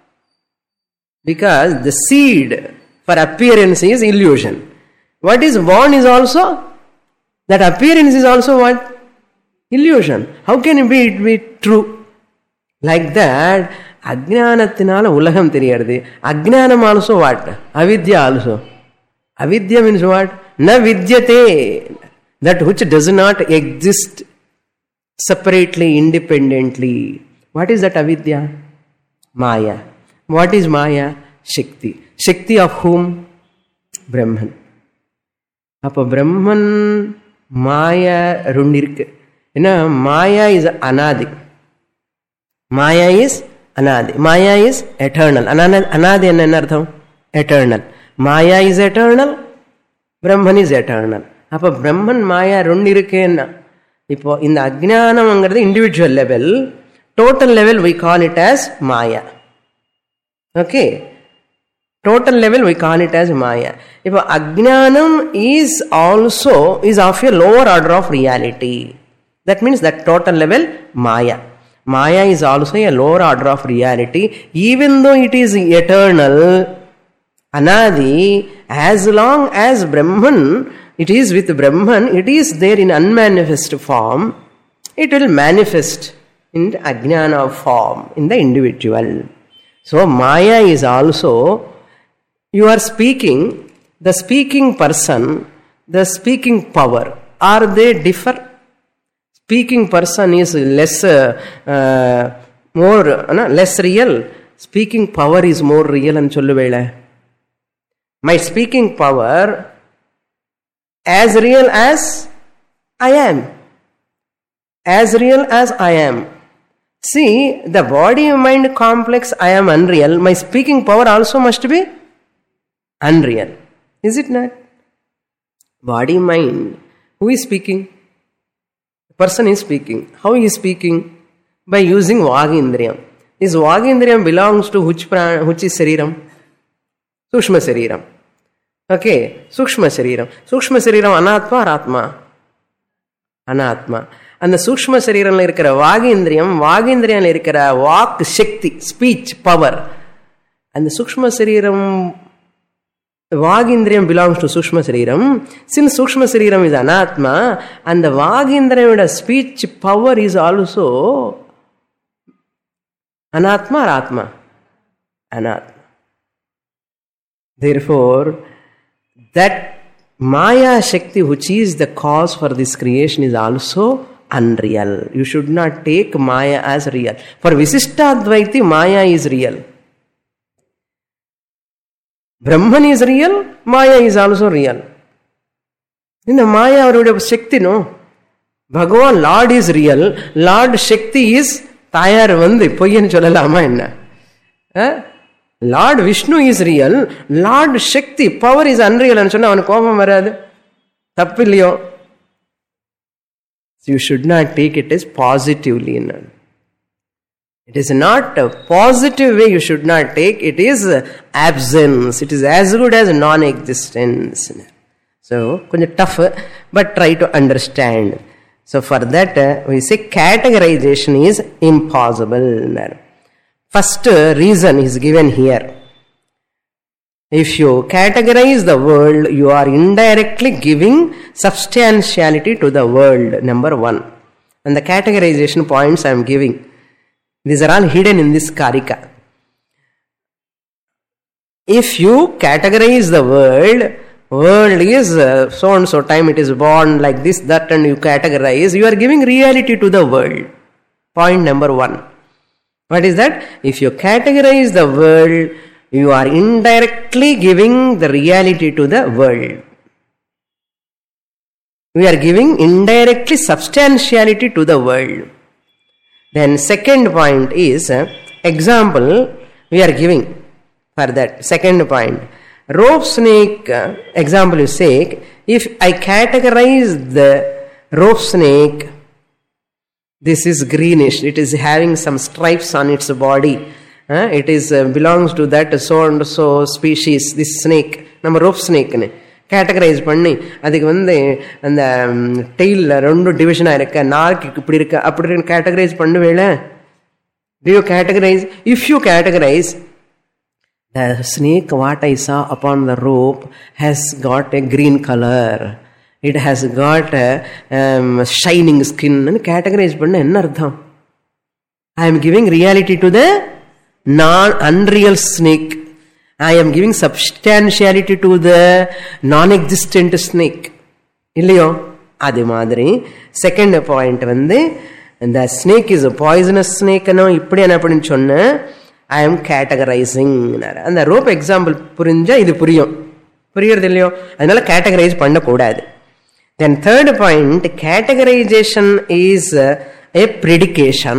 Because the seed for appearance is illusion. What is born is also, that appearance is also what? Illusion. How can it be true? Like that, ajnanathinaala ulagam theriyarudhu. Ajnanam also what? Avidya also. Avidya means what? Na vidyate. That which does not exist separately, independently. What is that avidya? Maya. What is Maya? Shakti. Shakti of whom? Brahman. Appo Brahman, Maya rendu irukku. Enna Maya is anadi. Maya is anadi. Maya is eternal. Anadi enna artham? Eternal. Maya is eternal. Brahman is eternal. Appo Brahman Maya rendu irukku enna. Ipo in the ajnanam angiradhu individual level, total level we call it as Maya. Okay. Total level we call it as Maya. If ajnanam is also is of a lower order of reality, that means that total level Maya. Maya is also a lower order of reality, even though it is eternal, anadi. As long as Brahman, it is with Brahman, it is there in unmanifest form, it will manifest in the ajnana form in the individual. So Maya is also, you are speaking, the speaking person, the speaking power, are they differ? Speaking person is less real. Speaking power is more real and solluvela. My speaking power as real as I am. As real as I am. See, the body-mind complex, I am unreal. My speaking power also must be unreal. Is it not? Body-mind. Who is speaking? The person is speaking. How he is speaking? By using Vagindriyam. This Vagindriyam belongs to which is Sariram? Sukshma Sariram. Okay, Sukshma Sariram. Sukshma Sariram Anatma or Atma? Anatma. அந்த சூக்ஷ்ம சரீரம்ல இருக்கிற வாகேந்திரியம், வாகேந்திரியம் இருக்கிற வாக் சக்தி, speech power, And the Sukshma Sariram, Vagindriyam belongs to Sukshma Sariram. Since Sukshma Sariram is Anatma, and the Vagindriyam speech power is also Anatma or Atma? Anatma. Therefore, that Maya Shakti, which is the cause for this creation, is also unreal. You should not take Maya as real. For Visishtadvaiti, Maya is real. Brahman is real, Maya is also real. In the Maya, or Shakti, no. Bhagavan, Lord is real, Lord Shakti is Tayar Vandi, Poyan Cholalama enna. Lord Vishnu is real, Lord Shakti, power is unreal. And sonna avanu kofam varadu. Tappilliyo. So you should not take it as positively. It is not a positive way you should not take. It is absence. It is as good as non-existence. So, கொஞ்சம் tough, but try to understand. So for that, we say categorization is impossible. First reason is given here. If you categorize the world, you are indirectly giving substantiality to the world, number one. And the categorization points I am giving, these are all hidden in this karika. If you categorize the world is so and so time it is born like this, that, and you categorize, you are giving reality to the world. Point number one. What is that? If you categorize the world, you are indirectly giving the reality to the world. We are giving indirectly substantiality to the world. Then second point is, example we are giving for that. Second point, rope snake example you say, if I categorize the rope snake, this is greenish, it is having some stripes on its body. It is belongs to that so and so species, this snake. Nama rope snake categorize பண்ணி அதுக்கு வந்து அந்த டெயில்ல ரெண்டு டிவிஷனா இருக்கு, நாக்கு இப்படி இருக்கு அப்படி கேட்டகரைஸ் பண்ணுவேல. Do you categorize? If you categorize, the snake what I saw upon the rope has got a green color, it has got a shining skin and categorize பண்ண என்ன அர்த்தம்? I am giving reality to the unreal snake. I am giving substantiality to the non-existent snake. இல்லையோ? அது மாதிரி second point வந்து இந்த snake is a poisonous snake இப்படி அப்படின்னு சொன்ன I am categorizing. அந்த ரோப் எக்ஸாம்பிள் புரிஞ்சா இது புரியுறது இல்லையோ? அதனால கேட்டகரைஸ் பண்ணக்கூடாது. Then third point, categorization is a predication.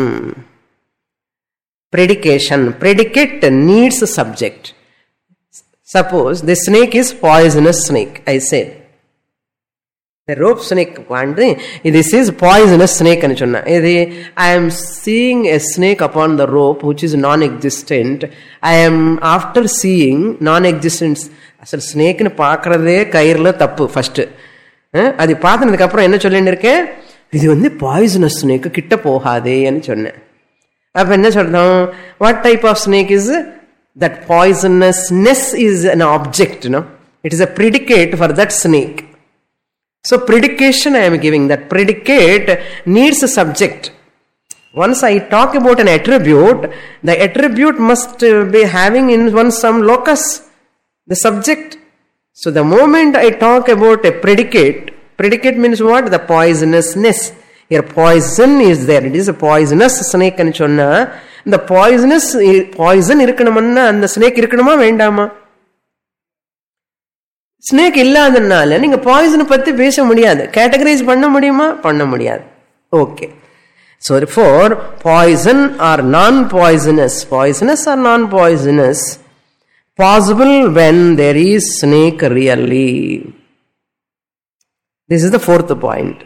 Predicate needs a subject. Suppose the snake is poisonous snake, I said. The rope snake, this is poisonous snake. I am seeing a snake upon the rope which is non-existent. I am after seeing non-existent. Asal snake nu paakrade kairla tappu first. அது பார்த்ததுக்கு அப்புறம் என்ன சொல்லிட்டு இருக்கேன், இது வந்து poisonous snake, கிட்ட போகாதேன்னு சொன்னேன். அப்ப என்ன சொல்றோம், what type of snake is that? Poisonousness is an object, no? It is a predicate for that snake. So predication I am giving. That predicate needs a subject. Once I talk about an attribute, the attribute must be having in one some locus, the subject. So the moment I talk about a predicate means what? The poisonousness. Here poison is there. It is a poisonous snake and chonna. The poison irukkanumanna and the snake irukkanuma vendama? Snake illadanaala neenga poison பத்தி பேச முடியாது. Categorize பண்ண முடியுமா? பண்ண முடியாது. Okay. So therefore poison or non-poisonous, poisonous or non-poisonous, possible when there is snake really. This is the fourth point.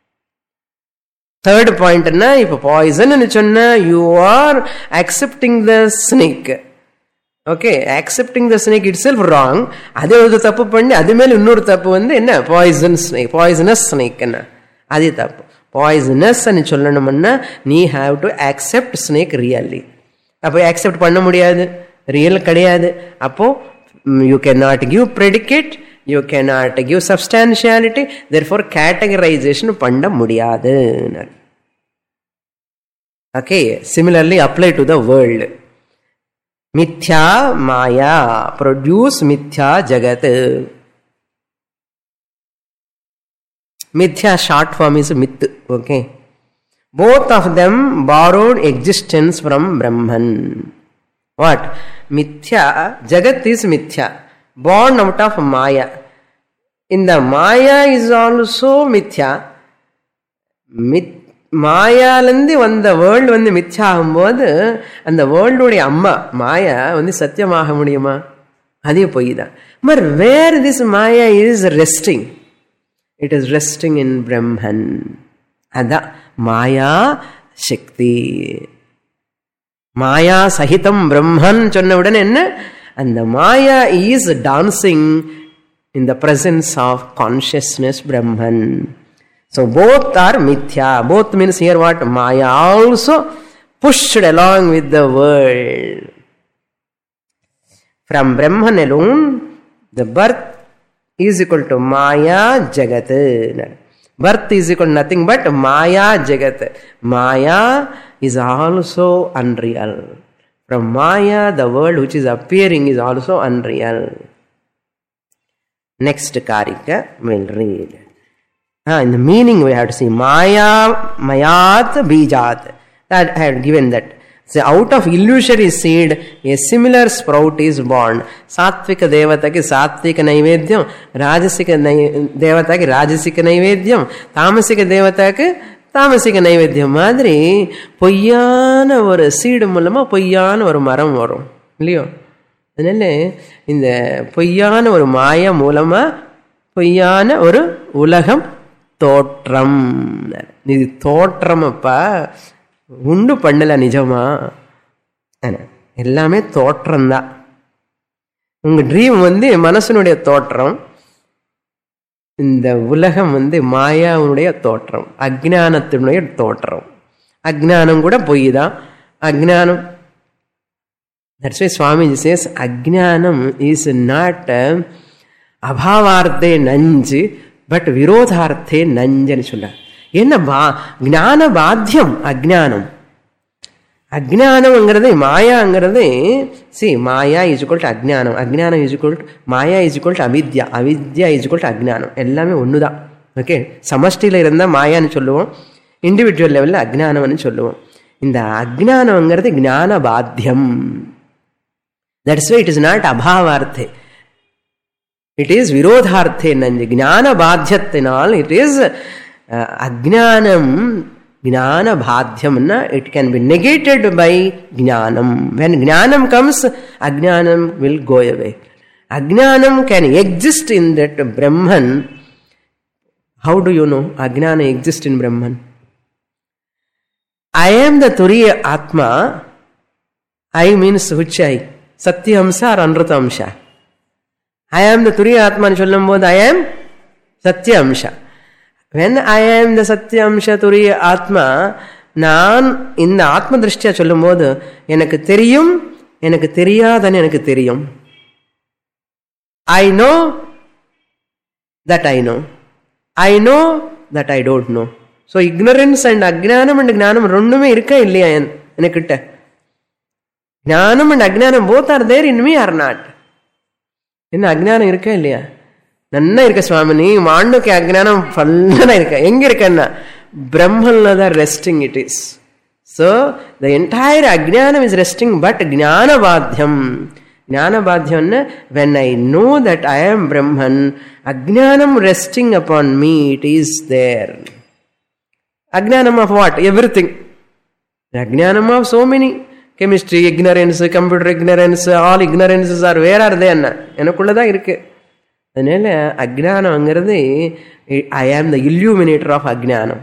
Third point na, if poison nu sonna, you are accepting the snake. Okay, accepting the snake itself wrong. அதே ஒரு தப்பு பண்ணி அது மேல இன்னொரு தப்பு வந்து என்ன, poisonous snake என்ன, அது தப்பு. poisonous ன்னு சொல்லணும்னா நீ have to accept snake really. அப்ப accept பண்ண முடியாது. ரியல் கிடையாது. அப்போ you cannot give predicate, you cannot give substantiality, therefore categorization பண்ண முடியாது. Okay, similarly apply to the world. Mithya Maya produce Mithya Jagat. Mithya short form is myth. Okay, both of them borrowed existence from Brahman. What? Mithya, Jagat is Mithya, born out of Maya. In the Maya is also Mithya. மாயாலேருந்து வந்த world வந்து மித்யா ஆகும்போது அந்த வேர்ல்டுடைய அம்மா மாயா வந்து சத்தியமாக முடியுமா? அதே பொய் தான். But where this maya is resting, it is resting in Brahman. அதான் மாயா சக்தி. மாயா சகிதம் பிரம்மன் சொன்னவுடன் என்ன? அந்த maya is dancing in the presence of consciousness Brahman. So both are mithya. Both means here what? Maya also pushed along with the world. From Brahman alone, the birth is equal to Maya Jagat. Birth is equal to nothing but Maya Jagat. Maya is also unreal. From Maya, the world which is appearing is also unreal. Next Karika we'll read. In the meaning we have to see Maya, Mayat, Bijat. That I had given that. So out of illusory seed, a similar sprout is born. Satvika Devataki Satvika Naivedyam, Rajasika Devataki Rajasika Naivedyam, Tamasika Devataki Tamasika Naivedyam. Madri, பொய்யான ஒரு seed மூலமா பொய்யான ஒரு மரம் வரும் இல்லையோ? அதனால இந்த பொய்யான ஒரு மாயா மூலமா பொய்யான ஒரு உலகம் தோற்றம். இது தோற்றம் அப்பா, உண்டு பண்ணல நிஜமா, எல்லாமே தோற்றம்தான். உங்க ட்ரீம் வந்து மனசனுடைய தோற்றம், இந்த உலகம் வந்து மாயாவுடைய தோற்றம், அஜ்ஞானத்தினுடைய தோற்றம். அஜ்ஞானம் கூட பொய் தான். அஜ்ஞானம், that's why Swamiji says அஜ்ஞானம் is not அபாவார்த்தே நஞ்சு பட் விரோதார்த்தே நஞ்சுன்னு சொல்ல. என்ன ஞான பாத்தியம் அஜ்ஞானம். அஜ்ஞானம்ங்கிறது மாயாங்கிறது மாயா இஸ் ஈக்குவல் டு அஜ்ஞானம், அஜ்ஞானம் is equal to maya is equal to அவித்யா, அவித்யா இஸ் ஈக்குவல் டு அஜ்ஞானம். எல்லாமே ஒன்று தான். ஓகே, சமஷ்டியில் இருந்தால் மாயான்னு சொல்லுவோம், இண்டிவிஜுவல் லெவலில் அஜ்ஞானம்னு சொல்லுவோம். இந்த அஜ்ஞானம்ங்கிறது ஞான பாத்தியம். That's why it is not அபாவார்த்தே, it is virodharthe nanji. Jnana badhyatinal it is ajnanam jnana badhyam na, it can be negated by jnanam. When jnanam comes, ajnanam will go away. Ajnanam can exist in that Brahman. How do you know ajnana exists in Brahman? I am the Turiya Atma. I means which I? Satyahamsa or Anrutamsha? I am the Turiya Atma ன்னு சொல்லும் போது I am Satyamsha. When I am the Satyamsha Turiya Atma, நான் இந்த ஆத்ம திருஷ்டியா சொல்லும் போது எனக்கு தெரியும், எனக்கு தெரியாதுன்னு எனக்கு தெரியும். I know that I know, I know that I don't know. So ignorance and அஜ்ஞானம் and ஞானம் ரெண்டுமே இருக்கா இல்லையா எனக்கிட்ட? ஞானம் and அஜ்ஞானம் both are there in me or not? என்ன அஜ்ஞானம் இருக்கா இல்லையா? நன்னா இருக்க சுவாமி, நீ மாண்டுக்கு அஜ்ஞானம் பல்லனா இருக்க. எங்க இருக்கன்னா பிரம்மன்ல தான் resting it is. So the entire அஜ்ஞானம் இஸ் ரெஸ்டிங் பட் ஞானபாத்தியம். ஞானபாத்தியம்னு when I know that I am Brahman, அஜ்ஞானம் resting upon me, it is there. அஜ்ஞானம் ஆஃப் வாட்? எவ்ரிதிங். அஜ்ஞானம் of so many. Chemistry ignorance, computer ignorance, all ignorances are where are they என்ன எனக்குள்ளதான் இருக்கு. அதனால அஜ்ஞானம்ங்கிறது I am the illuminator of அஜ்ஞானம்.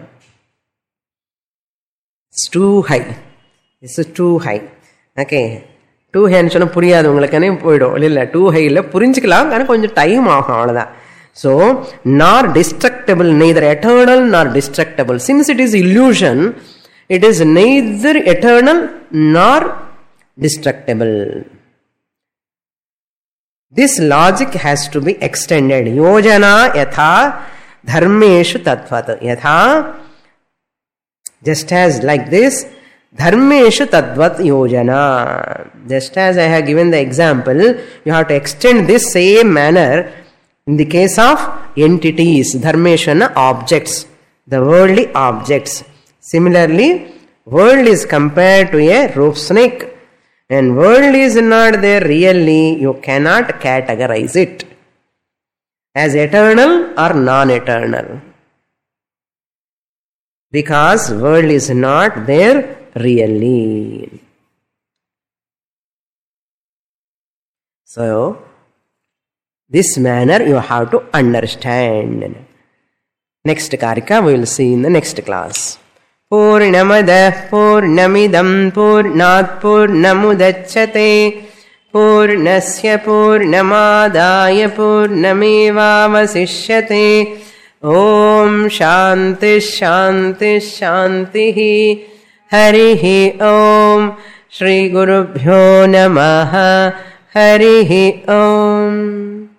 It's too high, it's too high. Okay, too ஹைன்னு சொன்னால் புரியாது உங்களுக்கானே போயிடும் இல்லை. டூ ஹை இல்லை, புரிஞ்சுக்கலாம், ஆனால் கொஞ்சம் டைம் ஆகும், அவ்வளோதான். So nor destructible, neither eternal nor destructible. Since it is illusion, it is neither eternal nor destructible. This logic has to be extended. Yojana yatha dharmeshu tattvat. Yatha, just as like this, dharmeshu tattvat yojana. Just as I have given the example, you have to extend this same manner in the case of entities. Dharmeshu, objects, the worldly objects. Similarly, world is compared to a rope snake. And world is not there really, you cannot categorize it as eternal or non-eternal. Because world is not there really. So, this manner you have to understand. Next karika we will see in the next class. Purnamada Purnamidam Purnat Purnamudachyate Purnasya Purnamadaya Purnamevavasishyate. Om Shanti Shanti Shanti. Harihi Om. Shri Gurubhyo Namaha. Harihi Om.